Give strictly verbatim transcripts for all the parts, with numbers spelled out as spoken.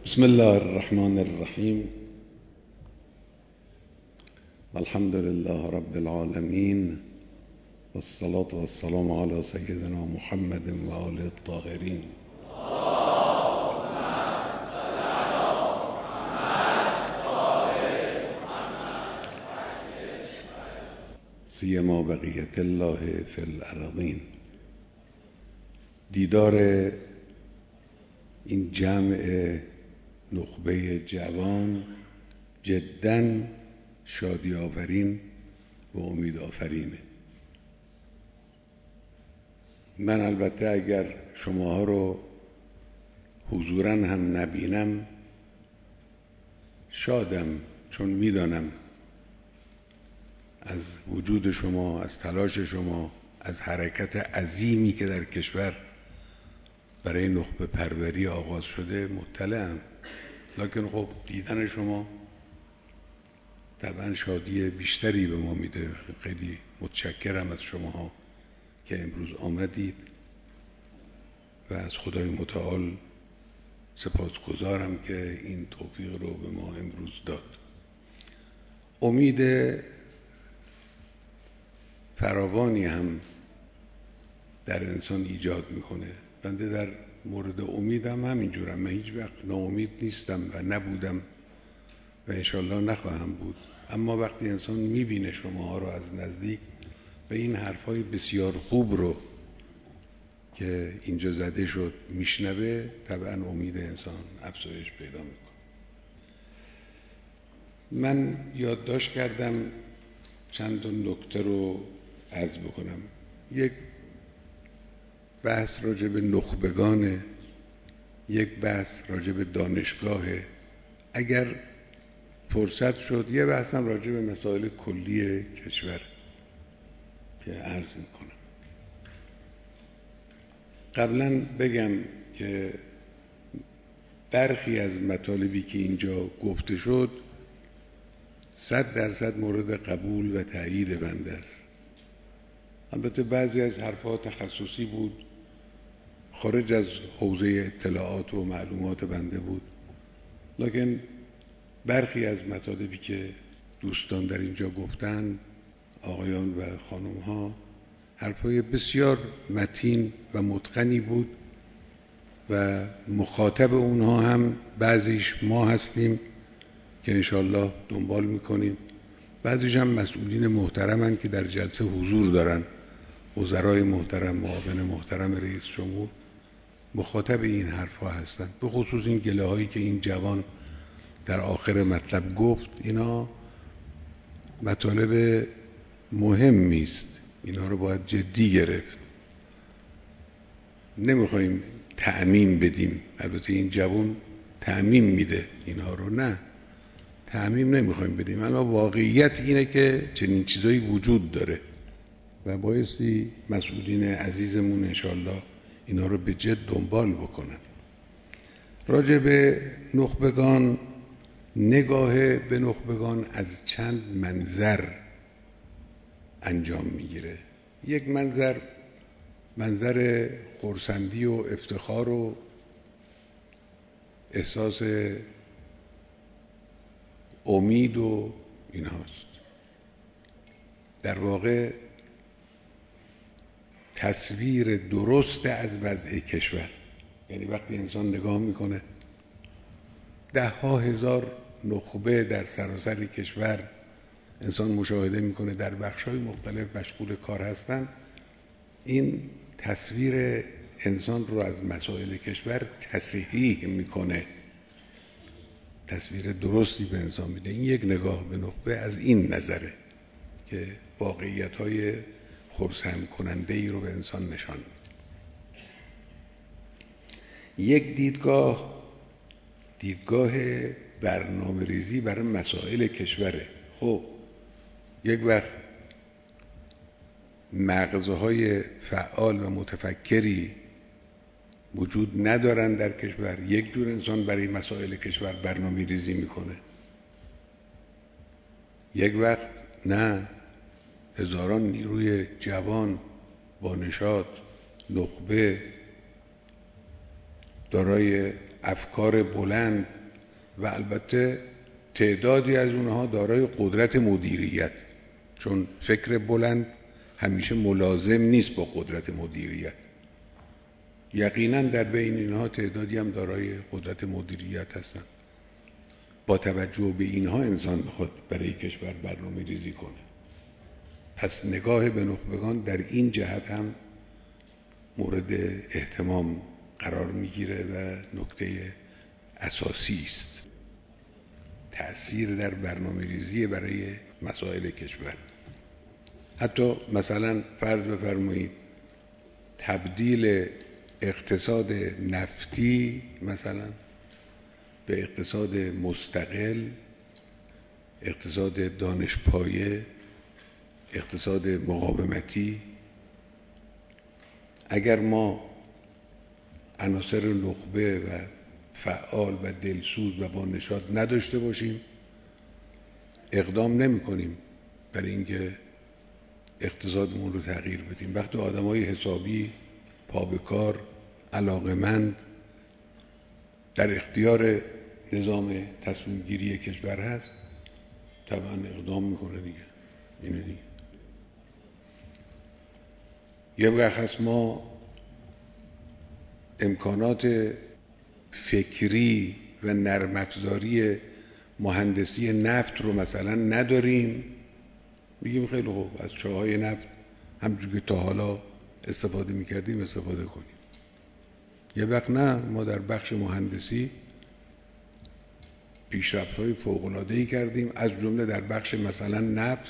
بسم الله الرحمن الرحیم. الحمد لله رب العالمین والصلاة والسلام علی سیدنا محمد و آله الطاهرین. سیما بقیت الله فی الارضین. دیدار این جمع نخبه جوان جداً شادی آفرین و امید آفرینه. من البته اگر شماها رو حضوراً هم نبینم شادم، چون میدانم از وجود شما، از تلاش شما، از حرکت عظیمی که در کشور برای نخبه پروری آغاز شده مطلعم. لکن خب دیدن شما طبعا شادی بیشتری به ما میده. خیلی متشکرم از شماها که امروز آمدید و از خدای متعال سپاسگزارم که این توفیق رو به ما امروز داد. امید فراوانی هم در انسان ایجاد میکنه. بنده در مورد امیدم همینجورم. من هیچ وقت ناامید نیستم و نبودم و انشالله نخواهم بود. اما وقتی انسان میبینه شماها رو از نزدیک و این حرفای بسیار خوب رو که اینجا زده شد میشنوه، طبعا امید انسان افزایش پیدا میکنه. من یادداشت کردم چند تا نکته رو عرض بکنم. یک بحث راجع به نخبگان، یک بحث راجع به دانشگاهه. اگر فرصت شد یه بحث هم راجع به مسائل کلی کشور که عرض میکنم. قبلا بگم که برخی از مطالبی که اینجا گفته شد صد درصد مورد قبول و تایید بنده است. البته بعضی از حرفها تخصصی بود، خارج از حوزه اطلاعات و معلومات بنده بود، لکن برخی از مطالبی که دوستان در اینجا گفتن، آقایان و خانمها، حرفای بسیار متین و متقنی بود و مخاطب اونها هم بعضیش ما هستیم که انشالله دنبال میکنیم، بعضیش هم مسئولین محترمن که در جلسه حضور دارن، وزرای محترم، معاون محترم رئیس جمهور مخاطب این حرفها هستن. به خصوص این گله هایی که این جوان در آخر مطلب گفت، اینا مطالب مهمی است، اینا رو باید جدی گرفت. نمیخوایم تعمیم بدیم، البته این جوان تعمیم میده اینها رو، نه تعمیم نمیخوایم بدیم، اما واقعیت اینه که چنین چیزایی وجود داره و بایستی مسئولین عزیزمون انشالله اینا رو به جد دنبال بکنن. راجع به نخبگان، نگاه به نخبگان از چند منظر انجام میگیره. یک منظر منظر خرسندی و افتخار و احساس امید و این هاست. در واقع تصویر درست از وضع کشور، یعنی وقتی انسان نگاه میکنه ده ها هزار نخبه در سراسر کشور، انسان مشاهده میکنه در بخش‌های مختلف مشغول کار هستن، این تصویر انسان رو از مسائل کشور تصحیح میکنه، تصویر درستی به انسان میده. این یک نگاه به نخبه از این نظره که واقعیت‌های خرسند کننده ای رو به انسان نشان میده. یک دیدگاه دیدگاه برنامه ریزی برای مسائل کشوره. خب یک وقت مغزهای فعال و متفکری وجود ندارن در کشور، یک جور انسان برای مسائل کشور برنامه ریزی میکنه. یک وقت نه، هزاران نیروی جوان با نشاط، نخبه، دارای افکار بلند و البته تعدادی از اونها دارای قدرت مدیریت، چون فکر بلند همیشه ملازم نیست با قدرت مدیریت. یقینا در بین اینها تعدادی هم دارای قدرت مدیریت هستند. با توجه به اینها انسان بخواد برای کشور برنامه ریزی کنه. پس نگاه به نخبگان در این جهت هم مورد اهتمام قرار میگیره و نکته اساسی است. تأثیر در برنامه ریزی برای مسائل کشور. حتی مثلا فرض بفرمایید تبدیل اقتصاد نفتی مثلا به اقتصاد مستقل، اقتصاد دانشپایه، اقتصاد مقاومتی، اگر ما عناصر نخبه و فعال و دلسوز و با نشاط نداشته باشیم اقدام نمی کنیم برای اینکه اقتصادمون رو تغییر بدیم. وقتی آدمای حسابی، پا به کار، علاقمند در اختیار نظام تصمیم گیری کشور هست طبعا اقدام میکنه دیگه. اینه دیگه. یه وقت ما امکانات فکری و نرم افزاری مهندسی نفت رو مثلا نداریم، میگیم خیلی خوب از چاهای نفت همونجور که تا حالا استفاده میکردیم استفاده کنیم. یه وقت نه، ما در بخش مهندسی پیشرفت‌های فوق‌العاده‌ای کردیم، از جمله در بخش مثلا نفت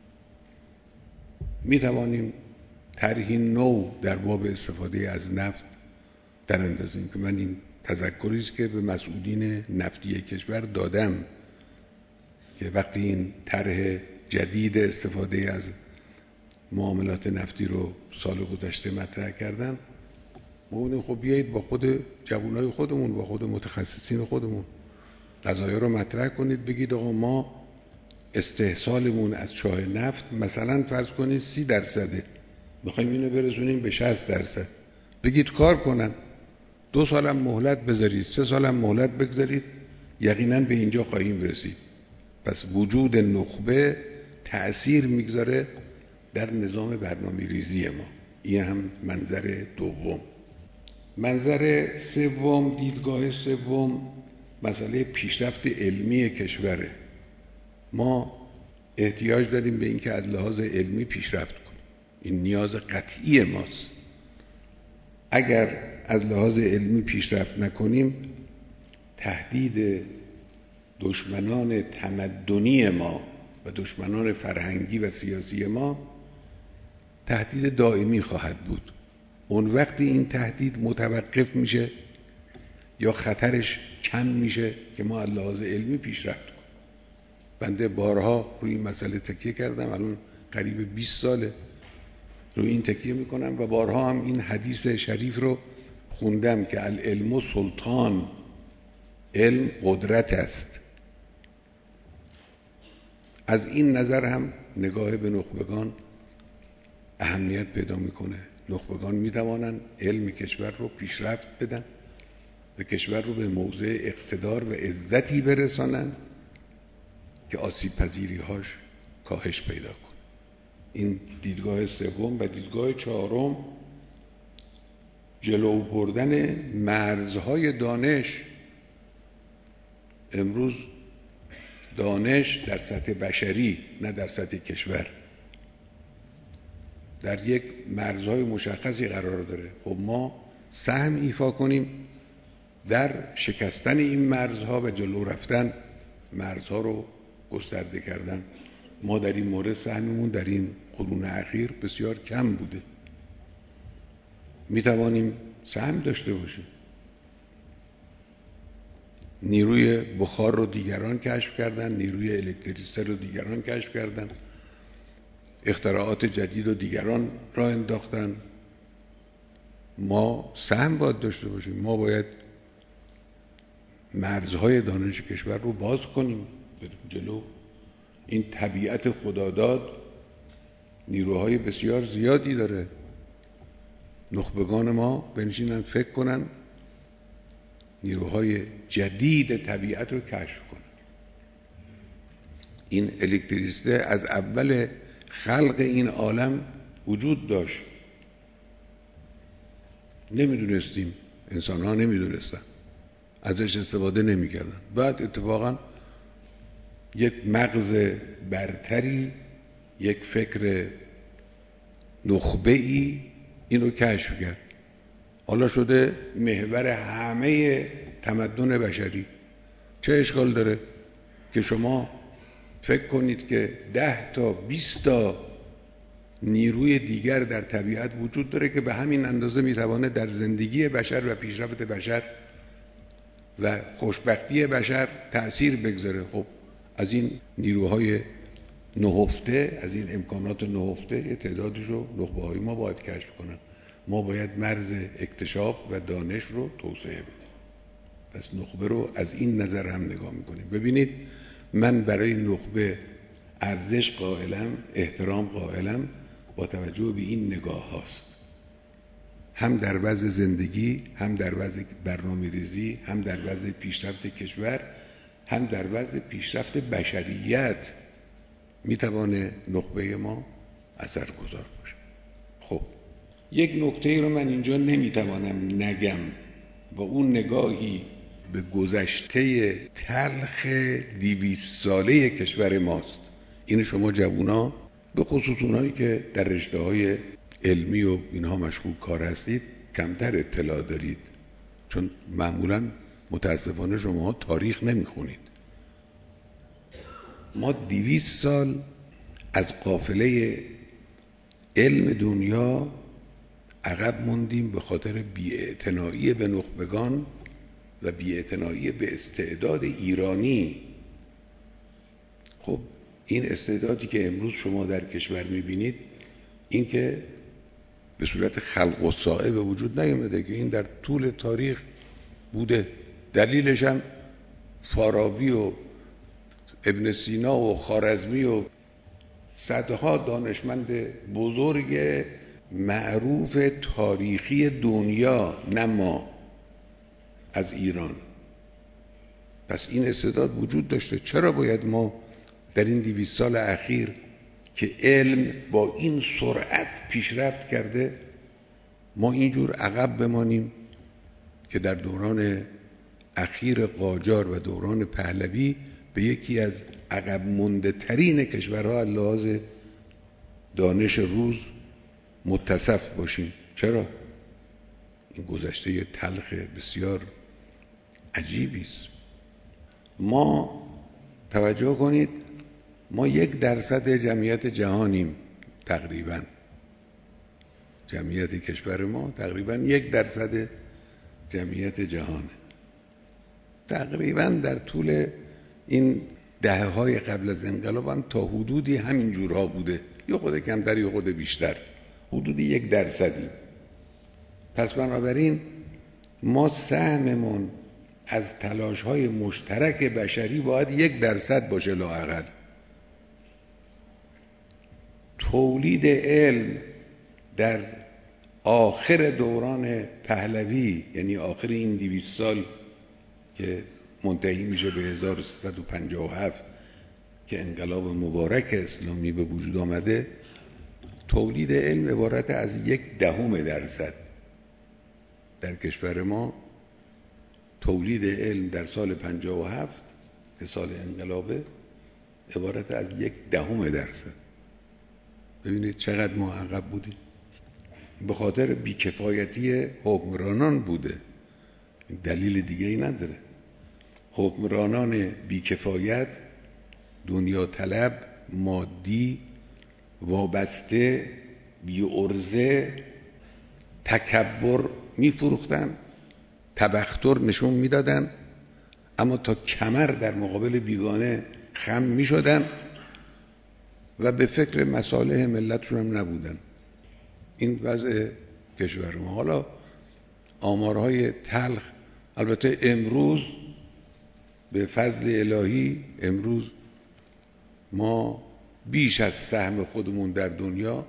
میتوانیم طرحی نو در باب استفاده از نفت در اندازیم که من این تذکری است که به مسئولین نفتی کشور دادم که وقتی این طرح جدید استفاده از معاملات نفتی رو سال گذشته مطرح کردم، ما گفتیم خب بیایید با خود جوانای خودمون، با خود متخصصین خودمون قضایا رو مطرح کنید، بگید آقا ما استحصالمون از چاه نفت مثلا فرض کنید سی درصده، میخوایم اینو برسونیم به شصت درصد، بگید کار کنن، دو سالم مهلت بذارید، سه سالم مهلت بگذارید، یقینا به اینجا خواهیم رسید. پس وجود نخبه تأثیر میگذاره در نظام برنامه ریزی ما. این هم منظر دوم. منظر سوم، دیدگاه سوم، مسئله پیشرفت علمی کشوره. ما احتیاج داریم به اینکه از لحاظ علمی پیشرفت کنیم. این نیاز قطعی ماست. اگر از لحاظ علمی پیشرفت نکنیم تهدید دشمنان تمدنی ما و دشمنان فرهنگی و سیاسی ما تهدید دائمی خواهد بود. اون وقتی این تهدید متوقف میشه یا خطرش کم میشه که ما از لحاظ علمی پیشرفت کنیم. بنده بارها روی این مسئله تکیه کردم، الان قریب بیست ساله روی این تکیه میکنم و بارها هم این حدیث شریف رو خوندم که العلم سلطان، علم قدرت است. از این نظر هم نگاه به نخبگان اهمیت پیدا میکنه. نخبگان میتوانند علم کشور رو پیشرفت بدن و کشور رو به موضع اقتدار و عزتی برسانن که آسیب پذیری هاش کاهش پیدا کنه. این دیدگاه سوم. و دیدگاه چهارم جلو بردن مرزهای دانش. امروز دانش در سطح بشری نه در سطح کشور در یک مرزهای مشخصی قرار داره. خب ما سهم ایفا کنیم در شکستن این مرزها و جلو رفتن مرزها رو گسترده کردن. ما در این مورد سهممون در این قرون اخیر بسیار کم بوده. می توانیم سهم داشته باشیم. نیروی بخار رو دیگران کشف کردن، نیروی الکتریسته رو دیگران کشف کردن، اختراعات جدید رو دیگران راه انداختن. ما سهم باید داشته باشیم. ما باید مرزهای دانش کشور رو باز کنیم بریم جلو. این طبیعت خداداد نیروهای بسیار زیادی داره. نخبگان ما بنشینن فکر کنن نیروهای جدید طبیعت رو کشف کنن. این الکتریسیته از اول خلق این عالم وجود داشت، نمیدونستیم، انسان ها نمیدونستن، ازش استفاده نمیکردن. بعد اتفاقا یک مغز برتری، یک فکر نخبه‌ای اینو کشف کرد، حالا شده محور همه تمدن بشری. چه اشکال داره که شما فکر کنید که ده تا بیست تا نیروی دیگر در طبیعت وجود داره که به همین اندازه میتوانه در زندگی بشر و پیشرفت بشر و خوشبختی بشر تأثیر بگذاره. خب از این نیروهای نهفته، از این امکانات نهفته یه تعدادش رو نخبه‌های ما باید کشف کنن. ما باید مرز اکتشاف و دانش رو توسعه بدیم. پس نخبه رو از این نظر هم نگاه میکنیم. ببینید من برای نخبه ارزش قائلم، احترام قائلم، با توجه به این نگاه هاست، هم در وضع زندگی، هم در وضع برنامه ریزی، هم در وضع پیشرفت کشور، هم در وضع پیشرفت بشریت میتوانه نخبه ما اثرگذار باشه. خب یک نکته رو من اینجا نمیتوانم نگم و اون نگاهی به گذشته تلخ دویست ساله کشور ماست. این شما جوونا، به خصوص اونایی که در رشته‌های علمی و اینها مشغول کار هستید، کمتر اطلاع دارید، چون معمولا متاسفانه شما تاریخ نمیخونید. ما دویست سال از قافله علم دنیا عقب موندیم به خاطر بی‌اعتنایی به نخبگان و بی‌اعتنایی به استعداد ایرانی. خب این استعدادی که امروز شما در کشور میبینید، این که به صورت خلق و سائه به وجود نیامده، که این در طول تاریخ بوده. دلیلش هم فارابی و ابن سینا و خوارزمی و صدها دانشمند بزرگ معروف تاریخی دنیا، نه ما، از ایران. پس این استعداد وجود داشته. چرا باید ما در این دویست سال اخیر که علم با این سرعت پیشرفت کرده، ما اینجور عقب بمانیم که در دوران اخیر قاجار و دوران پهلوی به یکی از عقب مونده ترین کشورها از لحاظ دانش روز متصف باشیم؟ چرا؟ این گذشته تلخ بسیار عجیبی است. ما توجه کنید، ما یک درصد جمعیت جهانیم تقریبا. جمعیت کشور ما تقریبا یک درصد جمعیت جهانه. تقریبا در طول این دهه های قبل از انقلاب هم تا حدودی همین جورها بوده، یه خود کمتر یه خود بیشتر، حدودی یک درصدی. پس بنابراین ما سهممون از تلاش های مشترک بشری باید یک درصد باشه لااقل. تولید علم در آخر دوران پهلوی، یعنی آخر این دویست سال که منتهی میشه به هزار و سیصد و پنجاه و هفت که انقلاب مبارک اسلامی به وجود آمده، تولید علم عبارت از یک دهم درصد. در کشور ما تولید علم در سال پنجاه و هفت که سال انقلابه عبارت از یک دهم درصد. ببینید چقدر ما عقب بودیم. به خاطر بیکفایتی حکمرانان بوده، دلیل دیگه ای نداره. حکمرانان بیکفایت، دنیا طلب، مادی، وابسته، بی‌عرضه، تکبر میفروختن، تبختر نشون میدادن، اما تا کمر در مقابل بیگانه خم میشدن و به فکر مصالح ملتشون هم نبودن. این وضع کشور ما. حالا آمارهای تلخ، البته امروز به فضل الهی امروز ما بیش از سهم خودمون در دنیا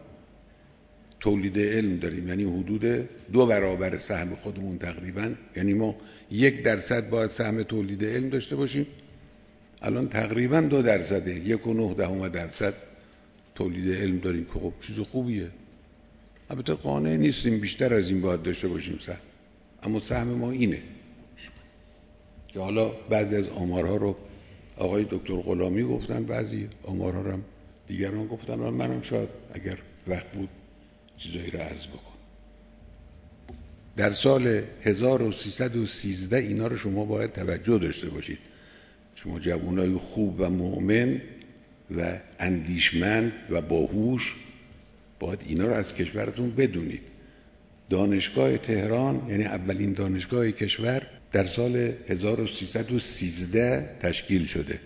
تولید علم داریم، یعنی حدود دو برابر سهم خودمون تقریبا. یعنی ما یک درصد باید سهم تولید علم داشته باشیم، الان تقریبا دو درصده، یک و نه دهم درصد تولید علم داریم که خب چیز خوبیه. البته قانع نیستیم، بیشتر از این باید داشته باشیم سهم، اما سهم ما اینه که حالا بعضی از آمارها رو آقای دکتر غلامی گفتن، بعضی آمارها رو هم دیگران گفتن، و منم شاید اگر وقت بود چیزایی رو عرض بکنم. در سال هزار و سیصد و سیزده اینا رو شما باید توجه داشته باشید، شما جوانای خوب و مؤمن و اندیشمند و باهوش باید اینا رو از کشورتون بدونید. دانشگاه تهران، یعنی اولین دانشگاه کشور، در سال هزار و سیصد و سیزده تشکیل شده،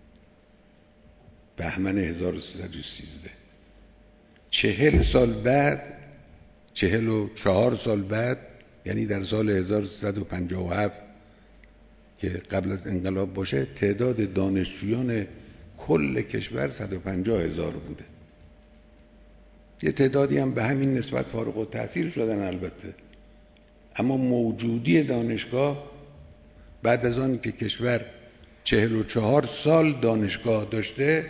بهمن هزار و سیصد و سیزده. چهل سال بعد، چهل و چهار سال بعد، یعنی در سال هزار و سیصد و پنجاه و هفت که قبل از انقلاب باشه، تعداد دانشجویان کل کشور صد و پنجاه هزار بوده. یه تعدادی هم به همین نسبت فارغ التحصیل شدن البته، اما موجودی دانشگاه بعد از آن که کشور چهل و چهار سال دانشگاه داشته،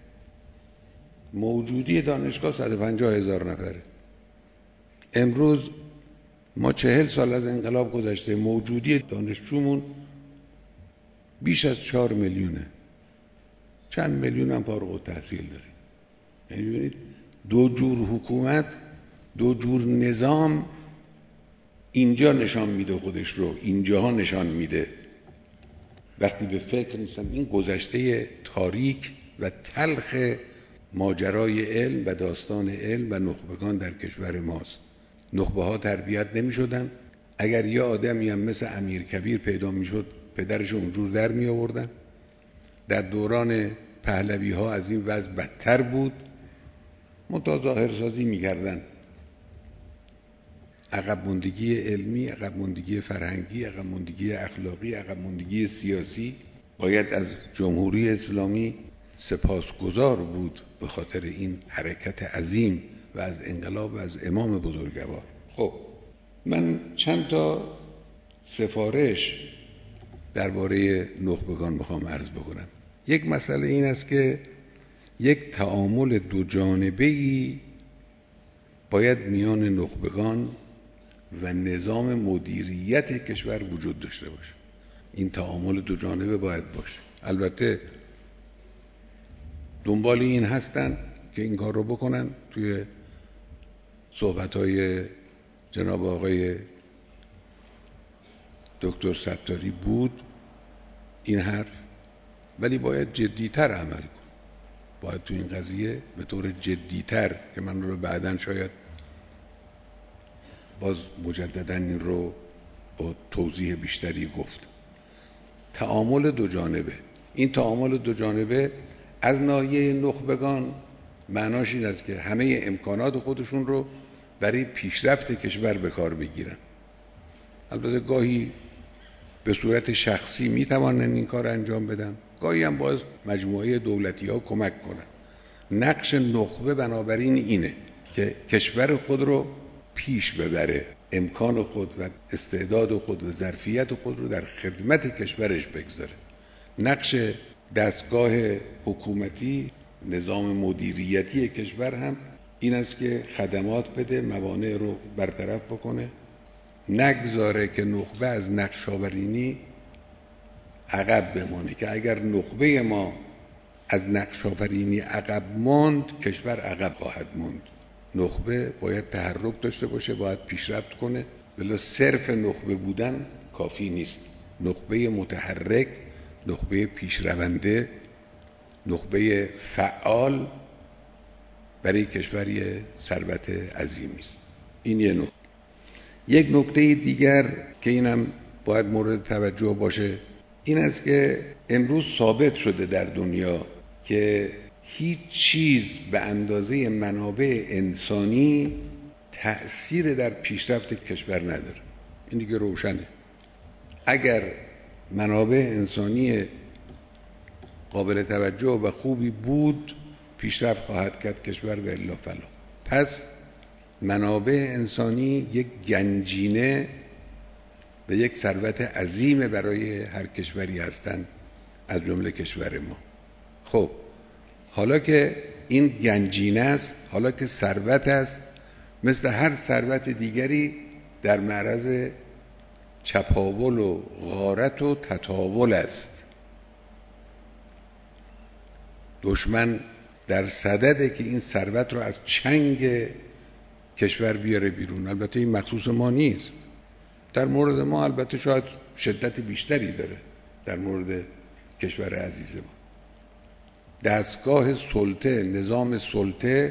موجودی دانشگاه صد و پنجاه هزار نفره. امروز ما چهل سال از انقلاب گذشته، موجودی دانشجومون بیش از چهار میلیونه، چند میلیون هم فارغ التحصیل داریم. یعنی ببینید دو جور حکومت، دو جور نظام اینجا نشان میده خودش رو، اینجاها نشان میده. وقتی به فکر نیستم این گذشته تاریک و تلخ ماجرای علم و داستان علم و نخبگان در کشور ماست. نخبه ها تربیت نمی شدن. اگر یه آدمی هم مثل امیر کبیر پیدا می شد، پدرش اونجور در می آوردن. در دوران پهلوی ها از این وضع بدتر بود، منتها ظاهرسازی می کردن. عقب ماندگی علمی، عقب ماندگی فرهنگی، عقب ماندگی اخلاقی، عقب ماندگی سیاسی. باید از جمهوری اسلامی سپاسگزار بود به خاطر این حرکت عظیم و از انقلاب و از امام بزرگوار. خب من چند تا سفارش درباره نخبگان میخوام عرض بکنم. یک مسئله این است که یک تعامل دو جانبه‌ای باید میان نخبگان و نظام مدیریت کشور وجود داشته باشه. این تعامل دو جانبه باید باشه. البته دنبال این هستن که این کار رو بکنن. توی صحبت‌های جناب آقای دکتر ستاری بود این حرف، ولی باید جدیتر عمل کن. باید تو این قضیه به طور جدیتر، که من رو بعداً شاید باز مجدداً این رو با توضیح بیشتری گفت. تعامل دو جانبه. این تعامل دو جانبه از ناحیه نخبگان معناش این است که همه امکانات خودشون رو برای پیشرفت کشور به کار بگیرن. البته گاهی به صورت شخصی میتوانن این کار انجام بدن، گاهی هم باز مجموعه دولتی ها کمک کنن. نقش نخبه بنابراین اینه که کشور خود رو پیش ببره، امکان خود و استعداد خود و ظرفیت خود رو در خدمت کشورش بگذاره. نقش دستگاه حکومتی، نظام مدیریتی کشور هم این است که خدمات بده، موانع رو برطرف بکنه، نگذاره که نخبه از نقش آفرینی عقب بمونه. که اگر نخبه ما از نقش آفرینی عقب ماند، کشور عقب خواهد موند. نخبه باید تحرک داشته باشه، باید پیشرفت کنه، ولی صرف نخبه بودن کافی نیست. نخبه متحرک، نخبه پیشرونده، نخبه فعال برای کشوری ثروت عظیمی است. این یه نکته. یک نکته دیگر که اینم باید مورد توجه باشه این است که امروز ثابت شده در دنیا که هیچ چیز به اندازه منابع انسانی تأثیر در پیشرفت کشور نداره. این دیگه روشنه. اگر منابع انسانی قابل توجه و خوبی بود، پیشرفت خواهد کرد کشور، و الا فلا. پس منابع انسانی یک گنجینه و یک ثروت عظیم برای هر کشوری هستند، از جمله کشور ما. خب حالا که این گنجینه است، حالا که ثروت است، مثل هر ثروت دیگری در معرض چپاول و غارت و تطاول است. دشمن در صدده که این ثروت رو از چنگ کشور بیاره بیرون. البته این مخصوص ما نیست، در مورد ما البته شاید شدت بیشتری داره. در مورد کشور عزیز ما دستگاه سلطه، نظام سلطه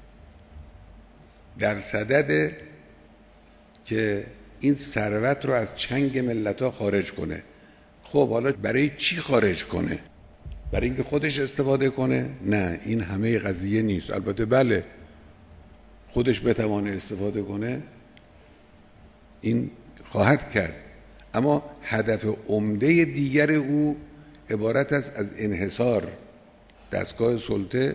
در صدده که این ثروت رو از چنگ ملت‌ها خارج کنه. خب حالا برای چی خارج کنه؟ برای اینکه خودش استفاده کنه؟ نه، این همه قضیه نیست. البته بله، خودش بتوانه استفاده کنه، این خواهد کرد، اما هدف عمده دیگر او عبارت است از انحصار. دستگاه سلطه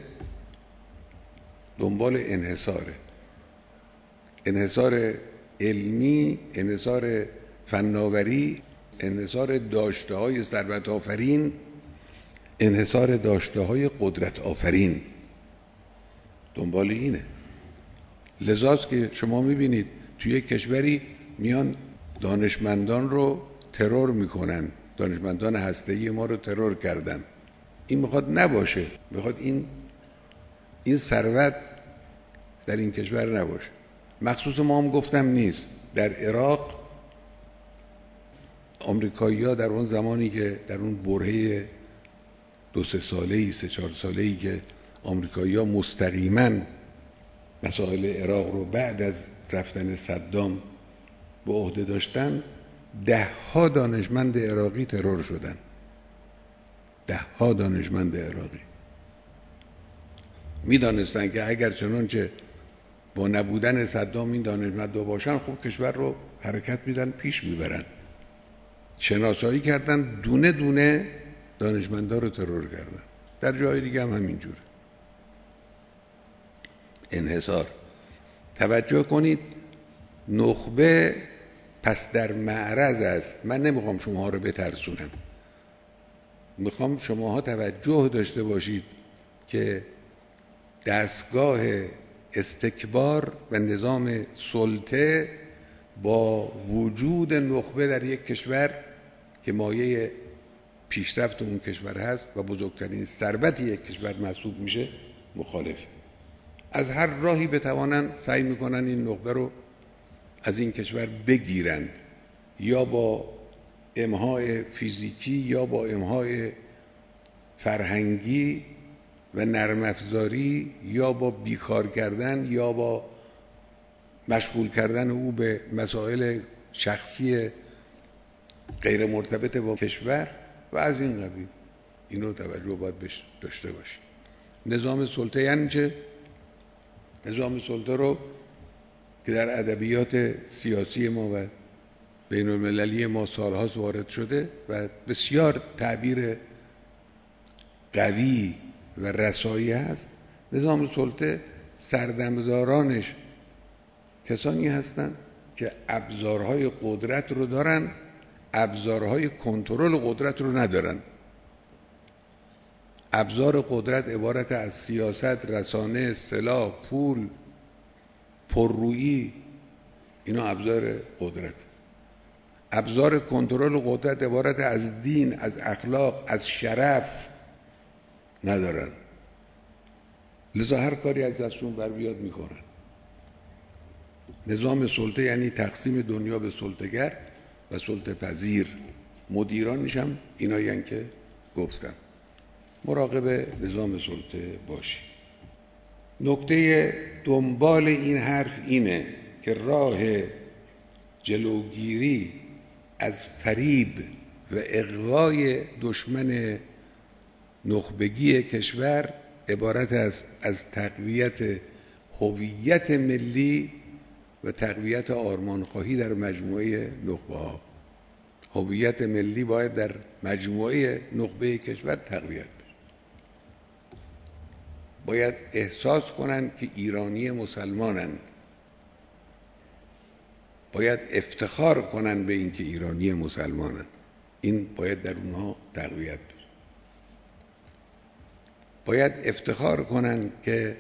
دنبال انحصاره، انحصار علمی، انحصار فناوری، انحصار داشته های ثروت آفرین، انحصار داشته های قدرت آفرین، دنبال اینه. لذاست که شما میبینید توی یک کشوری میان دانشمندان رو ترور میکنن، دانشمندان هسته‌ای ما رو ترور کردن. این میخواد نباشه، میخواد این این ثروت در این کشور نباشه. مخصوص ما هم گفتم نیست. در عراق آمریکایی‌ها در اون زمانی که در اون برهه دو سه ساله‌ای سه چهار ساله‌ای که آمریکایی‌ها مستقیما مسائل عراق رو بعد از رفتن صدام به عهده داشتن، ده ها دانشمند عراقی ترور شدن. ده ها دانشمند عراقی میدانستن که اگر چنانچه با نبودن صدام این دانشمندا باشن، خب کشور رو حرکت میدن، پیش میبرن. شناسایی کردن، دونه دونه دانشمندا رو ترور کردن. در جای دیگه هم همینجوره. انحصار. توجه کنید، نخبه پس در معرض است. من نمیخوام شماها رو بترسونم، میخوام شماها توجه داشته باشید که دستگاه استکبار و نظام سلطه با وجود نخبه در یک کشور که مایه پیشرفت اون کشور هست و بزرگترین ثروت یک کشور محسوب میشه، مخالف. از هر راهی بتوانن سعی میکنن این نخبه رو از این کشور بگیرند، یا با امهای فیزیکی یا با امهای فرهنگی و نرم افزاری، یا با بیکار کردن یا با مشغول کردن او به مسائل شخصی غیر مرتبط با کشور و از این قبیل. اینو توجه باید بهش داشته باشید. نظام سلطه یعنی چه؟ نظام سلطه رو که در ادبیات سیاسی ما و بین المللی ما سالهاست وارد شده و بسیار تعبیر قوی و رسایی هست، نظام سلطه سردمدارانش کسانی هستند که ابزارهای قدرت رو دارن، ابزارهای کنترل قدرت رو ندارن. ابزار قدرت عبارت از سیاست، رسانه، سلاح، پول، پررویی، اینا ابزار قدرت. ابزار کنترل قدرت عبارت از دین، از اخلاق، از شرف ندارن. لذا هر کاری از دستشون بر بیاد میکنن. نظام سلطه یعنی تقسیم دنیا به سلطه‌گر و سلطه پذیر. مدیرانش هم اینایی که گفتم. مراقب نظام سلطه باشی. نکته دنبال این حرف اینه که راه جلوگیری از فریب و اغوای دشمن نخبگی کشور عبارت است از تقویت هویت ملی و تقویت آرمانخواهی در مجموعه نخبه ها. هویت ملی باید در مجموعه نخبه کشور تقویت بشه. باید احساس کنند که ایرانی مسلمانند. باید افتخار کنن به اینکه ایرانی مسلمانن. این باید در اونها تقویت بشه. باید افتخار کنن که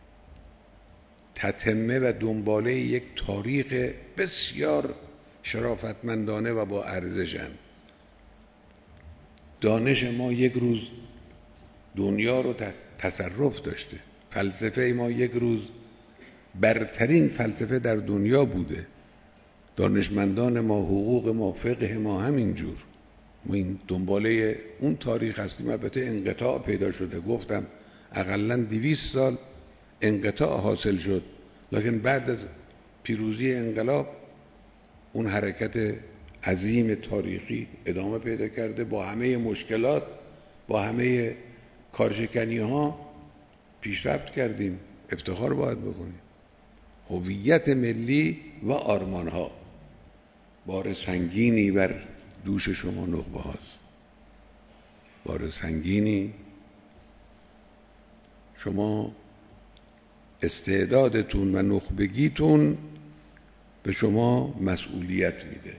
تتمه و دنباله یک تاریخ بسیار شرافتمندانه و با ارزشن. دانش ما یک روز دنیا رو تصرف داشته، فلسفه ما یک روز برترین فلسفه در دنیا بوده، دانشمندان ما، حقوق ما، فقه ما همینجور. ما این دنباله اون تاریخ هستیم. البته انقطاع پیدا شده، گفتم اقلاً دویست سال انقطاع حاصل شد، لکن بعد از پیروزی انقلاب اون حرکت عظیم تاریخی ادامه پیدا کرده، با همه مشکلات، با همه کارشکنی ها پیشرفت کردیم. افتخار باید بکنیم. هویت ملی و آرمان ها بار سنگینی بر دوش شما نخبه هاست، بار سنگینی. شما استعدادتون و نخبگیتون به شما مسئولیت میده.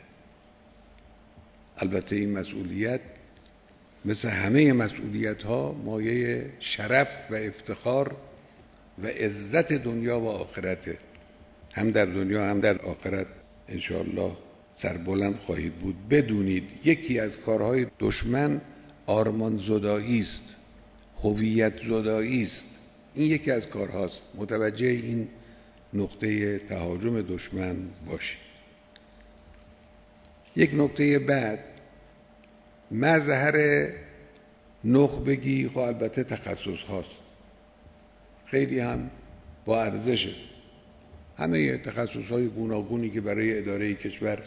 البته این مسئولیت مثل همه مسئولیت ها مایه شرف و افتخار و عزت دنیا و آخرته. هم در دنیا هم در آخرت انشاءالله سربلند خواهید بود. بدونید یکی از کارهای دشمن آرمان زدایی است، هویت زدایی است. این یکی از کارهاست. متوجه این نقطه تهاجم دشمن باشید. یک نکته بعد، مظهر نخبگی خب البته تخصص هاست، خیلی هم با ارزشه. همه تخصص های گوناگونی که برای اداره کشور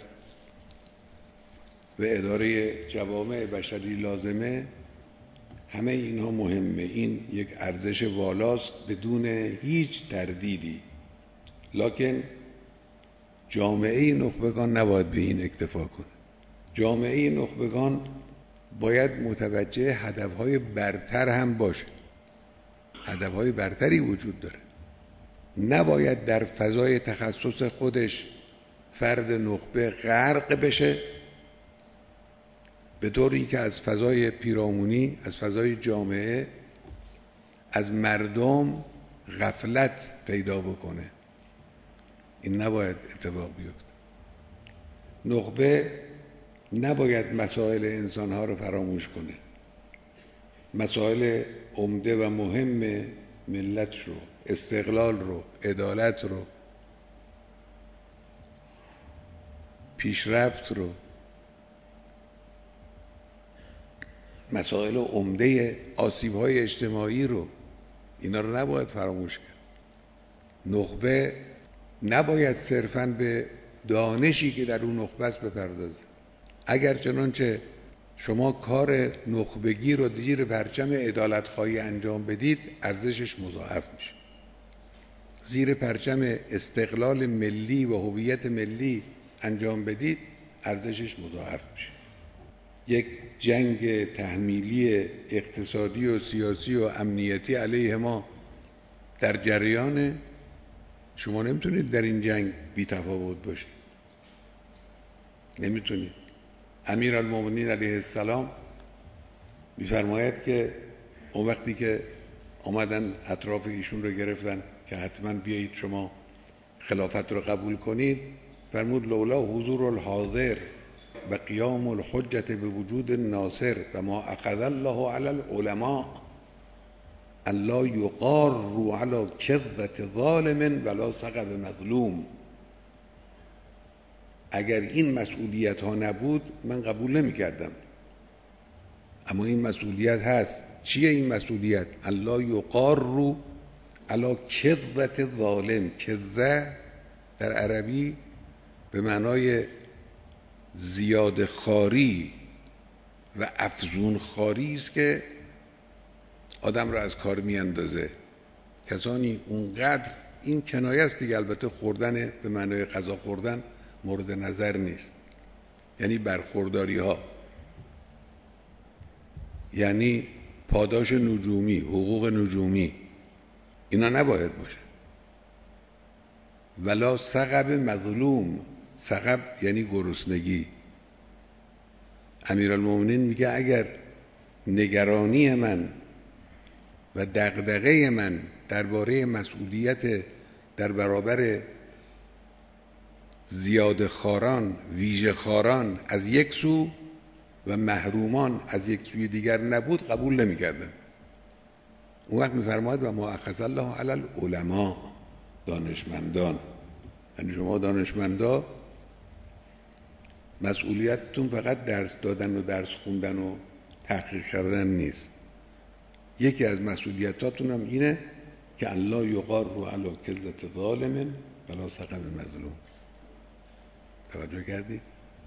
و اداره جوامع بشری لازمه، همه اینها مهمه. این یک ارزش والاست بدون هیچ تردیدی. لکن جامعه نخبگان نباید به این اکتفا کنه. جامعه نخبگان باید متوجه هدفهای برتر هم باشه. هدفهای برتری وجود داره. نباید در فضای تخصص خودش فرد نخبه غرق بشه به طوری که از فضای پیرامونی، از فضای جامعه، از مردم غفلت پیدا بکنه. این نباید اتفاق بیفته. نخبه نباید مسائل انسانها رو فراموش کنه. مسائل عمده و مهم ملت رو، استقلال رو، عدالت رو، پیشرفت رو، مسائل عمده آسیب‌های اجتماعی رو، اینا رو نباید فراموش کرد. نخبه نباید صرفاً به دانشی که در اون نخبه است بپردازه. اگر چنانچه شما کار نخبگی رو زیر پرچم عدالت‌خواهی انجام بدید، ارزشش مضاعف میشه. زیر پرچم استقلال ملی و هویت ملی انجام بدید، ارزشش مضاعف میشه. یک جنگ تحمیلی اقتصادی و سیاسی و امنیتی علیه ما در جریانه. شما نمیتونید در این جنگ بی تفاوت باشید. نمیتونید. امیرالمومنین علیه السلام میفرماید که اون وقتی که آمدن اطراف ایشون رو گرفتن که حتما بیایید شما خلافت رو قبول کنید، فرمود لولا حضور الحاضر و قیام الحجت به وجود ناصر و ما اخذ الله علی العلماء الله یقار علی کذبة ظالم ولا سقب مظلوم. اگر این مسئولیت ها نبود من قبول نمی کردم. اما این مسئولیت هست. چیه این مسئولیت؟ الله یقار علی کذبة ظالم. کذبه در عربی به معنای زیاده خاری و افزون خاری است که آدم را از کار میاندازه. کسانی اونقدر، این کنایه است دیگه، البته خوردن به معنای غذا خوردن مورد نظر نیست، یعنی برخورداری ها، یعنی پاداش نجومی، حقوق نجومی، اینا نباید باشه. ولا سقب مظلوم، سقب یعنی گرسنگی. امیرالمومنین میگه اگر نگرانی من و دغدغه من درباره مسئولیت در برابر زیاده خاران، ویژه خاران از یک سو و محرومان از یک سوی دیگر نبود، قبول نمی کردم. اون وقت میفرماید و ما اخذ الله علی العلماء، دانشمندان. یعنی شما دانشمندا مسئولیتتون فقط درس دادن و درس خوندن و تحقیق کردن نیست. یکی از مسئولیتاتون هم اینه که الله یقار رو علی کذلت ظالم بلا سقم مظلوم. توجه کردی؟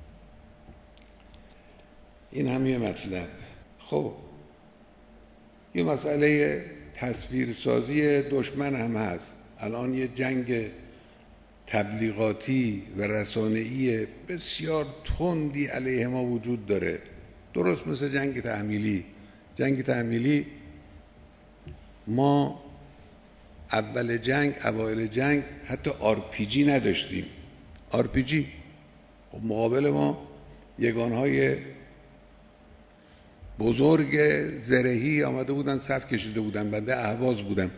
این هم یه مطلب. خب یه مسئله تصویرسازی دشمن هم هست. الان یه جنگ تبلیغاتی و رسانه‌ای بسیار تندی علیه ما وجود داره، درست مثل جنگ تحمیلی. جنگ تحمیلی ما اول جنگ، اوایل جنگ حتی آر پی جی نداشتیم. آر پی جی خب مقابل ما یگانهای بزرگ زرهی آمده بودن، صف کشیده بودن، بنده اهواز بودم.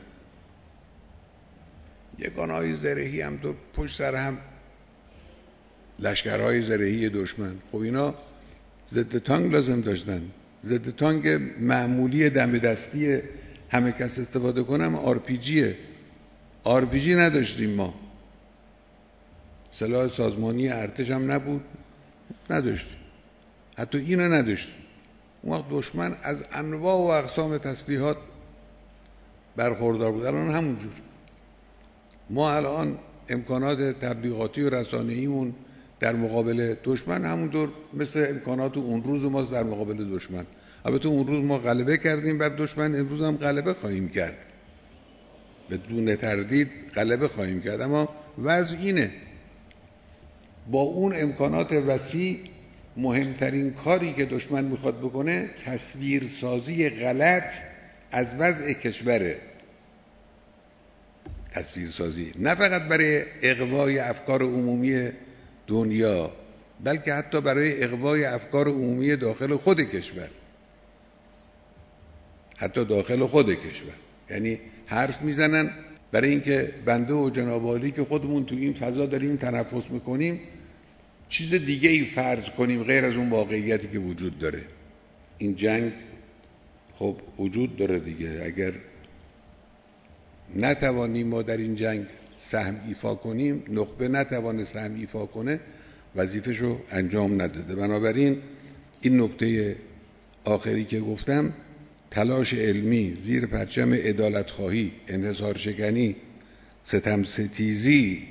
یگانهای زرهی هم تو پشت سر هم لشکرهای زرهی دشمن. خب اینا ضد تانک لازم داشتن. ضد تانک معمولی دم دستی همه کس استفاده کنم آر پی جیه. آر پی جی نداشتیم ما. سلاح سازمانی ارتش هم نبود، نداشتیم. حتی اینو نداشتیم. اون وقت دشمن از انواع و اقسام تسلیحات برخوردار بود. الان همونجور. ما الان امکانات تبلیغاتی و رسانه‌ایمون در مقابل دشمن همونطور مثل امکانات اون روز ماست در مقابل دشمن. البته اون روز ما غلبه کردیم بر دشمن، امروز هم غلبه خواهیم کرد، بدون تردید غلبه خواهیم کرد. اما وضع اینه، با اون امکانات وسیع مهمترین کاری که دشمن میخواد بکنه تصویرسازی غلط از وضع کشوره. تصویرسازی نه فقط برای اغوای افکار عمومی دنیا، بلکه حتی برای اغوای افکار عمومی داخل خود کشور. حتی داخل خود کشور. یعنی حرف میزنن برای اینکه بنده و جناب عالی که خودمون تو این فضا داریم تنفس میکنیم چیز دیگه ای فرض کنیم غیر از اون واقعیتی که وجود داره. این جنگ خب وجود داره دیگه. اگر نتوانیم ما در این جنگ سهم ایفا کنیم، نخبه نتوانه سهم ایفا کنه، وظیفه‌شو انجام نداده. بنابراین این نکته آخری که گفتم، تلاش علمی زیر پرچم عدالت‌خواهی، انحصارشکنی، ستم ستیزی،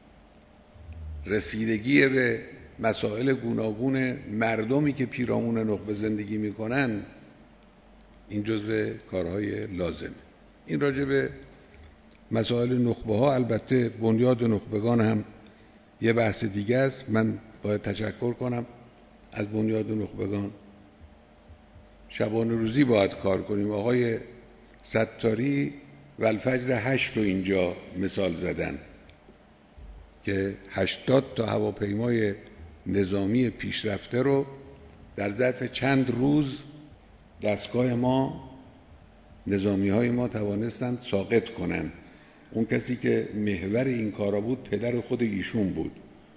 رسیدگی به مسائل گوناگون مردمی که پیرامون نخبه زندگی میکنن، این جزو کارهای لازم. این راجع به مسائل نخبه ها، البته بنیاد نخبگان هم یه بحث دیگه است. من باید تشکر کنم از بنیاد نخبگان. شبانه روزی باید کار کنیم. آقای ستاری و الفجر هشت رو اینجا مثال زدن که هشتاد تا هواپیمای نظامی پیشرفته رو در ظرف چند روز دستگاه ما، نظامی های ما توانستند ساقط کنند. اون کسی که محور این کارا بود پدر خود ایشون بود،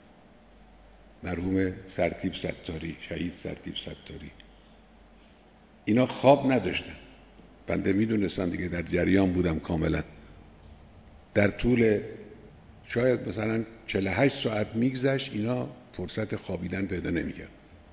مرحوم سرتیپ ستاری، شهید سرتیپ ستاری. اینا خواب نداشتن. بنده میدونستم دیگه، در جریان بودم کاملا. در طول شاید مثلا چهل و هشت ساعت میگذشت اینا فرصت خوابیدن پیدا نمیکرد.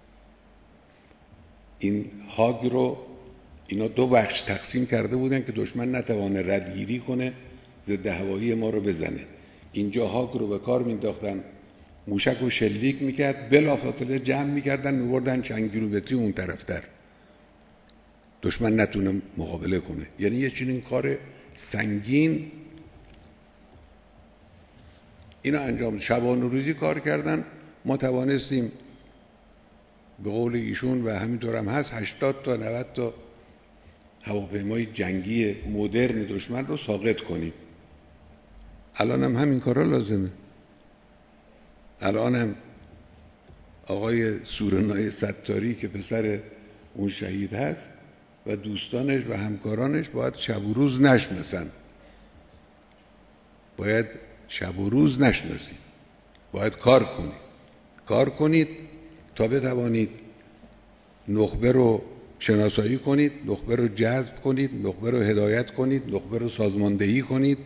این هاگ رو اینا دو بخش تقسیم کرده بودن که دشمن نتوانه ردگیری کنه، ضد هوایی ما رو بزنه. اینجا هاگ رو به کار مینداختن، موشک رو شلیک میکرد، بلافاصله جمع میکردن میبردن چند کیلومتری اون طرفتر، دشمن نتونه مقابله کنه. یعنی یه چنین کار سنگین اینا انجام. شبانه روزی کار کردن. ما توانستیم به قول ایشون و همینطور هم هست هشتاد تا نود تا هواپیمای جنگی مدرن دشمن رو ساقط کنیم. الان هم همین کارا لازمه. الان هم آقای سورنای ستاری که پسر اون شهید هست و دوستانش و همکارانش باید شب و روز نشناسن، باید شب و روز نشناسید، باید کار کنید کار کنید تا بتوانید نخبه رو شناسایی کنید، نخبه رو جذب کنید، نخبه رو هدایت کنید، نخبه رو سازماندهی کنید،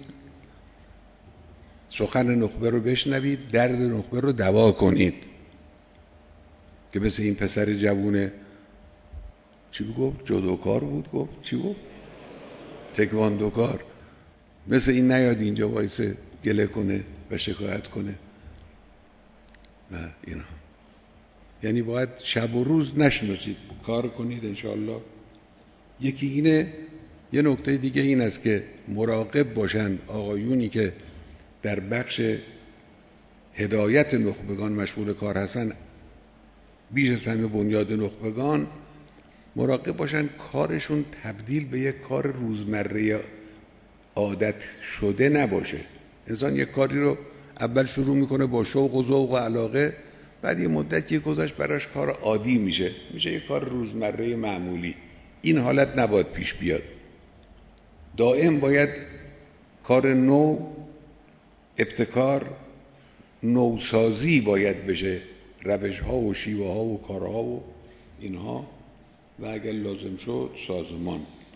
سخن نخبه رو بشنوید، درد نخبه رو دوا کنید. که مثل این پسر جوونه چی گفت؟ جودوکار بود، گفت چی گفت؟ تکواندوکار. مثل این نیاد اینجا وایسه گله کنه و شکایت کنه و اینا. یعنی باید شب و روز نشناسید، کار کنید انشاءالله. یکی اینه. یه نکته دیگه این است که مراقب باشند آقایونی که در بخش هدایت نخبگان مشغول کار هستن، بیش از همه بنیاد نخبگان، مراقب باشن کارشون تبدیل به یک کار روزمره عادت شده نباشه. انسان یک کاری رو اول شروع میکنه با شوق و ذوق و علاقه، بعد یه مدتی گذشت براش کار عادی میشه، میشه یک کار روزمره معمولی. این حالت نباید پیش بیاد. دائم باید کار نو، ابتکار، نوسازی باید بشه، روش ها و شیوه ها و کارها و اینها، و اگر لازم شد سازمان.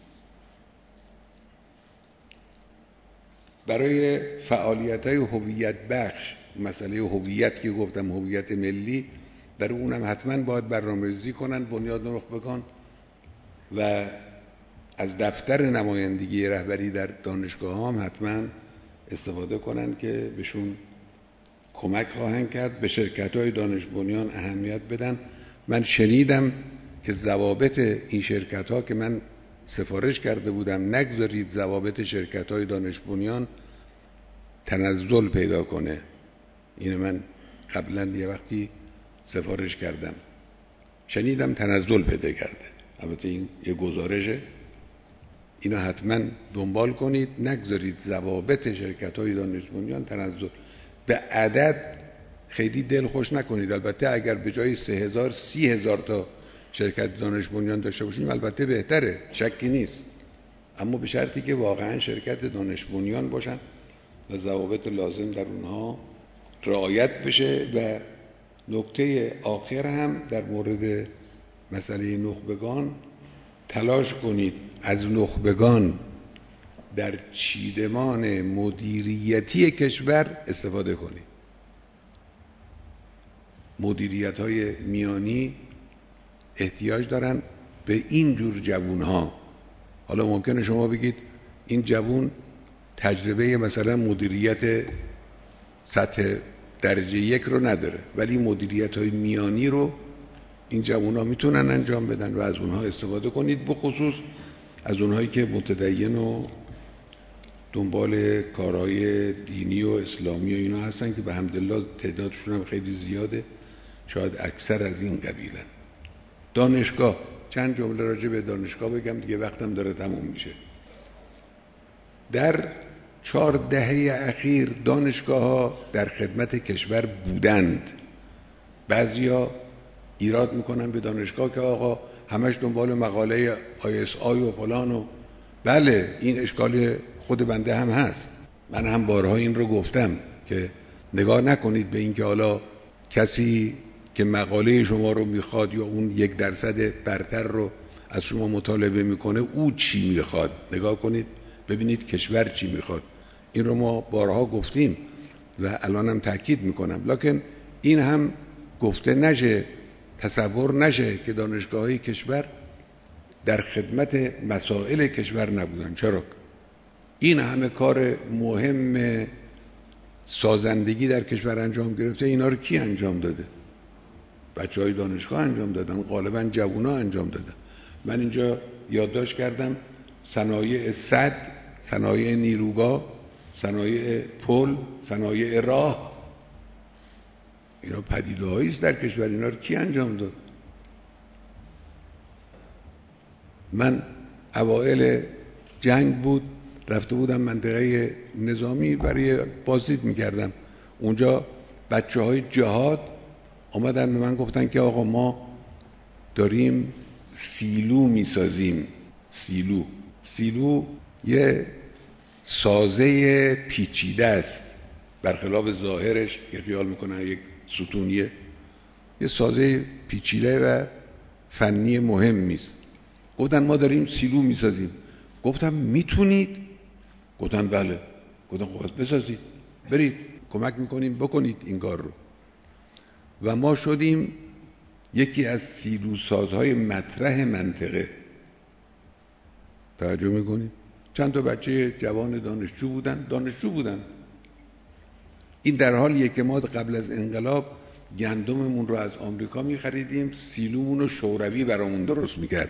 برای فعالیت های هویت بخش، مسئله هویت که گفتم، هویت ملی، برای اونم حتما باید برنامه‌ریزی کنن بنیاد نخبگان و از دفتر نمایندگی رهبری در دانشگاه هم حتما استفاده کنن که بهشون کمک خواهند کرد. به شرکت های دانش بنیان اهمیت بدن. من شنیدم که ضوابط این شرکت ها که من سفارش کرده بودم نگذارید ضوابط شرکت های دانش بنیان تنزل پیدا کنه. اینو من قبلا یه وقتی سفارش کردم، شنیدم تنزل پیدا کرده. البته این یه گزارشه، اینو حتما دنبال کنید، نگذارید ضوابط شرکت های دانش بنیان تنزل. به عدد خیلی دل خوش نکنید. البته اگر به جای سه هزار سی هزار تا شرکت دانش بنیان داشته باشیم البته بهتره، شکی نیست، اما به شرطی که واقعا شرکت دانش بنیان باشن و ضوابط لازم در اونها رعایت بشه. و نکته آخر هم در مورد مسئله نخبگان، تلاش کنید از نخبگان در چیدمان مدیریتی کشور استفاده کنید. مدیریت های میانی احتیاج دارن به این جور جوون ها. حالا ممکنه شما بگید این جوون تجربه مثلا مدیریت سطح درجه یک رو نداره، ولی مدیریت های میانی رو این جوون ها میتونن انجام بدن و از اونها استفاده کنید، به خصوص از اونهایی که متدین و دنبال کارهای دینی و اسلامی و اینا هستن که به حمدالله تعدادشون هم خیلی زیاده، شاید اکثر از این قبیلن. دانشگاه، چند جمله راجع به دانشگاه بگم دیگه وقتم داره تموم میشه. در چهار دهه اخیر دانشگاه ها در خدمت کشور بودند. بعضیا ایراد میکنن به دانشگاه که آقا همش دنبال مقاله آی اس آی و فلان و بله، این اشکال خود بنده هم هست. من هم بارها این رو گفتم که نگاه نکنید به این که حالا کسی که مقاله شما رو میخواد یا اون یک درصد برتر رو از شما مطالبه میکنه او چی میخواد. نگاه کنید ببینید کشور چی میخواد. این رو ما بارها گفتیم و الان هم تاکید میکنم، لکن این هم گفته نشه، تصور نشه که دانشگاه‌های کشور در خدمت مسائل کشور نبودن. چرا؟ این همه کار مهم سازندگی در کشور انجام گرفته، اینا رو کی انجام داده؟ بچه‌های دانشگاه انجام دادن، غالبا جوونا انجام دادن. من اینجا یادداشت کردم صنایع سد، صنایع نیروگاه، صنایع پل، صنایع راه، اینا پدیده‌هایی است در کشور. اینا رو کی انجام داد؟ من اوائل جنگ بود، رفته بودم منطقه نظامی برای بازدید میکردم. اونجا بچه های جهاد آمدن به من گفتن که آقا ما داریم سیلو میسازیم. سیلو سیلو یه سازه پیچیده است، برخلاف ظاهرش که خیال میکنن یک ستونیه، یه سازه پیچیده و فنی مهمی است. گفتن ما داریم سیلو میسازیم. گفتم میتونید؟ گفتن بله. گفتم خب پس بسازید، برید کمک میکنیم بکنید این کار رو. و ما شدیم یکی از سیلو سازهای مطرح منطقه. توجه میکنید؟ چند تا بچه جوان دانشجو بودن دانشجو بودن این در حالیه که ما قبل از انقلاب گندممون رو از آمریکا میخریدیم، سیلومون رو شوروی برامون درست میکرد.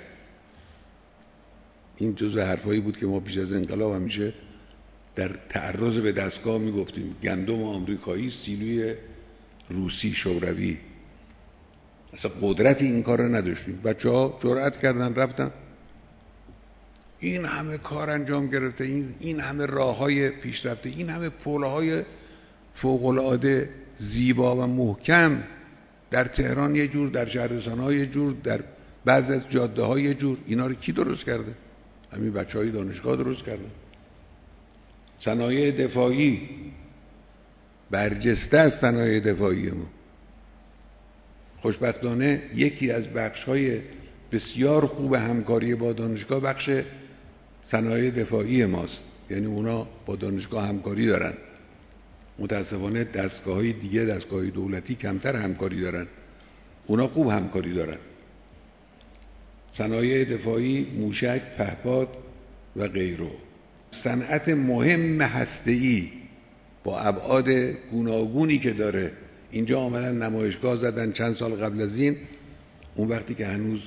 این جزو حرفایی بود که ما پیش از انقلاب همیشه در تعرض به دستگاه میگفتیم، گندم آمریکایی، سیلوی روسی شوروی. اصلا قدرت این کار رو نداشتیم. بچه ها جرأت کردن رفتن، این همه کار انجام گرفته، این این همه راههای پیشرفته، این همه پلهای فوق‌العاده زیبا و محکم در تهران یه جور، در شهرستان‌ها یه جور، در بعضی از جاده‌ها یه جور. اینا رو کی درست کرده؟ همین بچه‌های دانشگاه درست کردن. صنایع دفاعی برجسته از صنایع دفاعی ما. خوشبختانه یکی از بخش‌های بسیار خوب همکاری با دانشگاه بخش صنایع دفاعی ماست، یعنی اونا با دانشگاه همکاری دارن. متاسفانه دستگاه‌های دیگه، دستگاه‌های دولتی کمتر همکاری دارن، اونا خوب همکاری دارن. صنایع دفاعی، موشک، پهپاد و غیره. صنعت مهم هسته‌ای با ابعاد گوناگونی که داره. اینجا آمدن نمایشگاه زدن چند سال قبل از این، اون وقتی که هنوز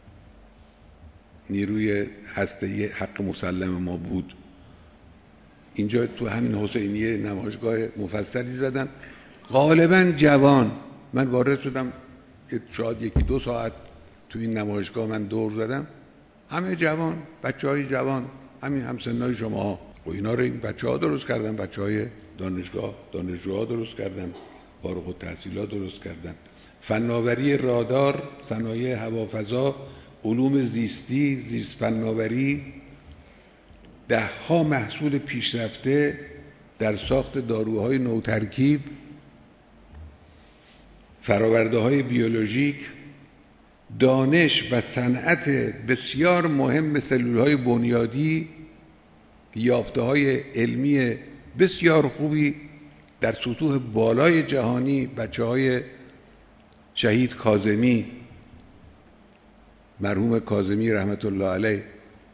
نیروی هسته‌ای حق مسلم ما بود. اینجا تو همین حسینیه نمایشگاه مفصلی زدن، غالبا جوان. من وارد شدم شاید یکی دو ساعت تو این نمایشگاه من دور زدم، همه جوان، بچه های جوان، همین همسنای شما ها. و اینا رو این بچه ها درست کردن، بچه های دانشگاه، دانشجوها درست کردن، فارغ التحصیلات درست کردن. فناوری رادار، صنایع هوافضا، علوم زیستی، زیست فناوری، ده ها محصول پیشرفته در ساخت داروهای نوترکیب، فراورده های بیولوژیک، دانش و صنعت بسیار مهم سلول های بنیادی، یافته های علمی بسیار خوبی در سطوح بالای جهانی. بچه های شهید کاظمی، مرحوم کاظمی رحمت الله علیه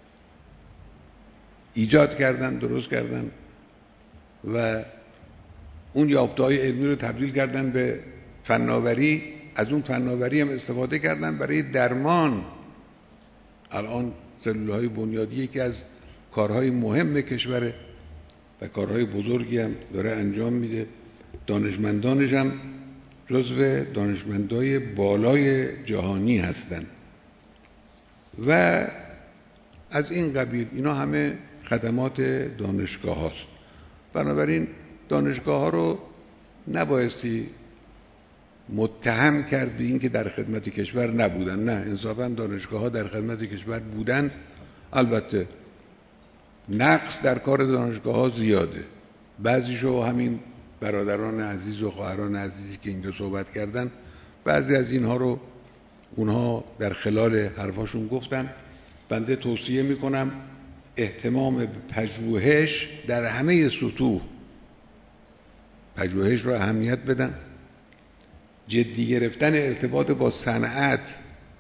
ایجاد کردن، درست کردن و اون یافته های علمی رو تبدیل کردن به فناوری. از اون فناوری هم استفاده کردن برای درمان. الان سلول های بنیادی یکی از کارهای مهم کشوره و کارهای بزرگی هم داره انجام میده. دانشمندانش هم جزو دانشمندای بالای جهانی هستن و از این قبیل. اینا همه خدمات دانشگاه هاست. بنابراین دانشگاه ها رو نبایستی متهم کرد به این که در خدمت کشور نبودن. نه، انصافا دانشگاه ها در خدمت کشور بودن. البته نقص در کار دانشگاه ها زیاده. بعضیشو همین برادران عزیز و خواهران عزیزی که اینجا صحبت کردن، بعضی از اینها رو اونها در خلال حرفاشون گفتن. بنده توصیه میکنم اهتمام به پژوهش در همه سطوح، پژوهش رو اهمیت بدن. جدی گرفتن ارتباط با صنعت،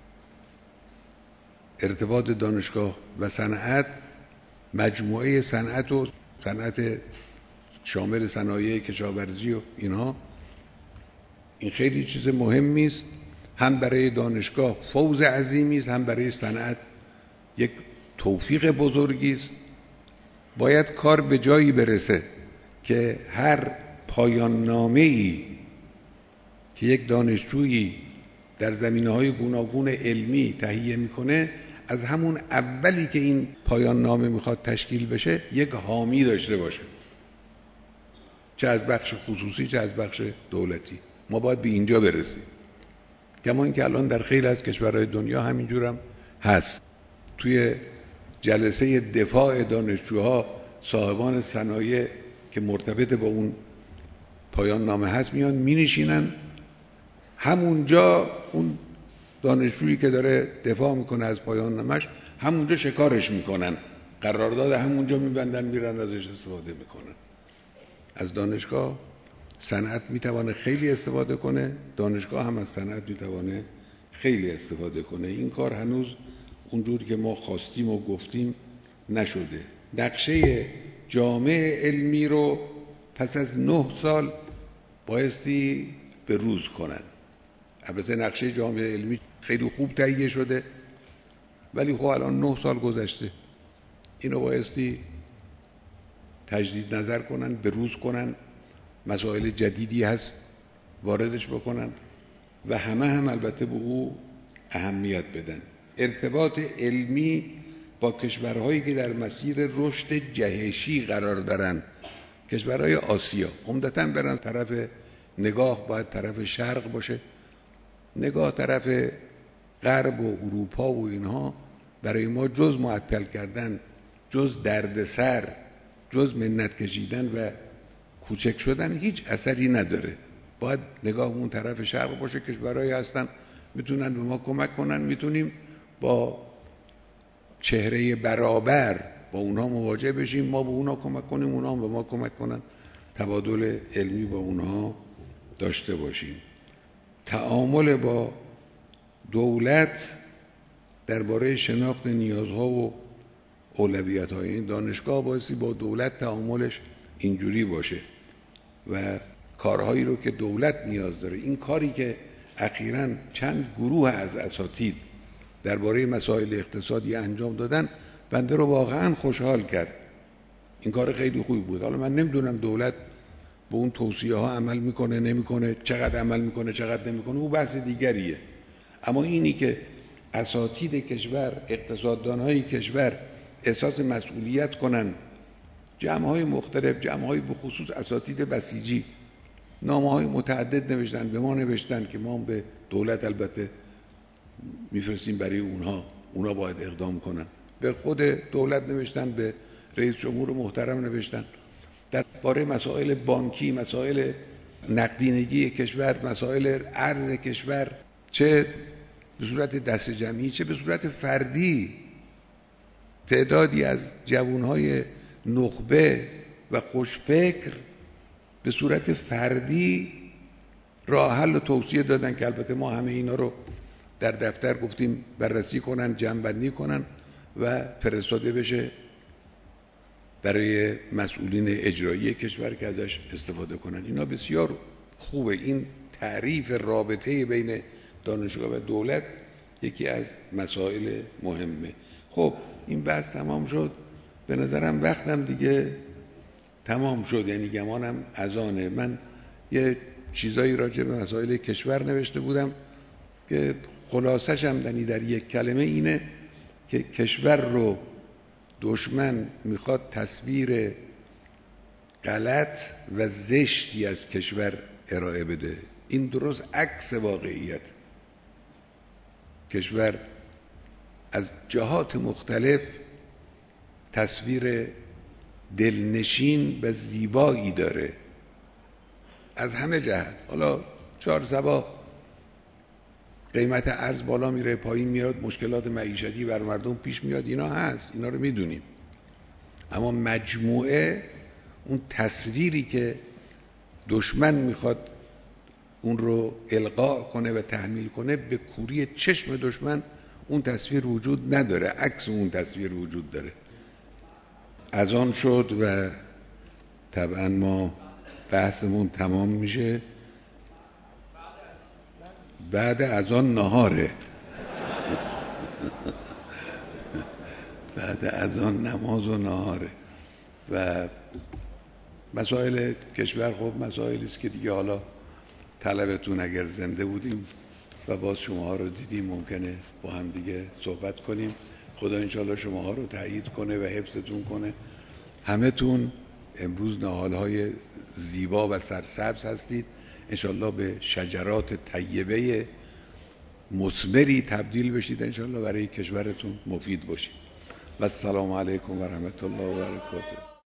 ارتباط دانشگاه و صنعت، مجموعه صنعت و صنعت شامل صنایع کشاورزی و اینها، این خیلی چیز مهمی است. هم برای دانشگاه فوز عظیمی است، هم برای صنعت یک توفیق بزرگی است. باید کار به جایی برسه که هر پایان نامه‌ای که یک دانشجویی در زمینه‌های گوناگون علمی تهیه میکنه، از همون اولی که این پایان نامه میخواد تشکیل بشه یک حامی داشته باشه. چه از بخش خصوصی چه از بخش دولتی. ما باید به اینجا برسیم، کمان که الان در خیلی از کشورهای دنیا همینجورم هست. توی جلسه دفاع دانشجوها صاحبان صنایع که مرتبط با اون پایان نامه هست میان مینشینن، همونجا اون دانشجویی که داره دفاع میکنه از پایان نامش همونجا شکارش میکنن، قرارداد همونجا میبندن، میرن ازش استفاده میکنن. از دانشگاه صنعت میتوانه خیلی استفاده کنه، دانشگاه هم از صنعت میتوانه خیلی استفاده کنه. این کار هنوز اونجور که ما خواستیم و گفتیم نشده. نقشه جامعه علمی رو پس از نه سال بایستی به روز کنن. البته نقشه جامعه علمی خیلی خوب تهیه شده، ولی خب الان نه سال گذشته، اینو بایستی تجدید نظر کنن، به روز کنن، مسائل جدیدی هست واردش بکنن و همه هم البته به او اهمیت بدن. ارتباط علمی با کشورهایی که در مسیر رشد جهشی قرار دارن، کشورهای آسیا، عمدتاً برن طرف نگاه باید طرف شرق باشه، نگاه طرف غرب و اروپا و اینها برای ما جز معطل کردن، جز دردسر، جز منت کشیدن و کوچک شدن هیچ اثری نداره. باید نگاهمون طرف شرق باشه. کشورهایی هستن میتونن به ما کمک کنن، میتونیم با چهره برابر با اونها مواجه بشیم، ما به اونها کمک کنیم، اونها به ما کمک کنن، تبادل علمی با اونها داشته باشیم. تعامل با دولت درباره شناخت نیازها و اولویت‌های این دانشگاه بایستی با دولت تعاملش اینجوری باشه و کارهایی رو که دولت نیاز داره، این کاری که اخیراً چند گروه از اساتید درباره مسائل اقتصادی انجام دادن بنده رو واقعاً خوشحال کرد. این کار خیلی خوبی بود. حالا من نمیدونم دولت به اون توصیه ها عمل میکنه نمیکنه، چقدر عمل میکنه چقدر نمیکنه، اون بحث دیگریه. اما اینی که اساتید کشور، اقتصاددانهای کشور احساس مسئولیت کنن، جمع‌های مختلف، جمع‌های به خصوص اساتید بسیجی نامه‌های متعدد نوشتن، به ما نوشتن که ما به دولت البته میفرستیم برای اونها، اونها باید اقدام کنن. به خود دولت نوشتن، به رئیس جمهور محترم نوشتن درباره مسائل بانکی، مسائل نقدینگی کشور، مسائل ارز کشور، چه به صورت دست جمعی چه به صورت فردی. تعدادی از جوانهای نخبه و خوشفکر به صورت فردی راه حل و توصیه دادن که البته ما همه اینا رو در دفتر گفتیم بررسی کنن، جمع‌بندی کنن و فرستاده بشه برای مسئولین اجرایی کشور که ازش استفاده کنن. اینا بسیار خوبه. این تعریف رابطه بین دانشگاه و دولت یکی از مسائل مهمه. خب این بحث تمام شد، به نظرم وقتم دیگه تمام شد، یعنی گمانم از آنه. من یه چیزایی راجع به مسائل کشور نوشته بودم که خلاصش هم یعنی در یک کلمه اینه که کشور رو دشمن میخواد تصویر غلط و زشتی از کشور ارائه بده. این درست عکس واقعیت. کشور از جهات مختلف تصویر دلنشین و زیبایی داره از همه جهت. حالا چهار صبح قیمت ارز بالا میره پایین میاد، مشکلات معیشتی بر مردم پیش میاد، اینا هست، اینا رو میدونیم. اما مجموعه اون تصویری که دشمن میخواد اون رو القا کنه و تحمیل کنه، به کوری چشم دشمن اون تصویر وجود نداره، عکس اون تصویر وجود داره. از آن شد و طبعا ما بحثمون تمام میشه. بعد از آن نهاره بعد از آن نماز و نهاره و مسائل کشور. خب مسائلی است که دیگه حالا طلبتون اگر زنده بودیم و باز شماها رو دیدیم ممکنه با هم دیگه صحبت کنیم. خدا انشالله شماها رو تأیید کنه و حفظتون کنه. همه تون امروز نهالهای زیبا و سرسبز هستید، انشالله به شجرات طیبه مثمری تبدیل بشید، انشالله برای کشورتون مفید باشید. و السلام علیکم و رحمت الله و برکاته.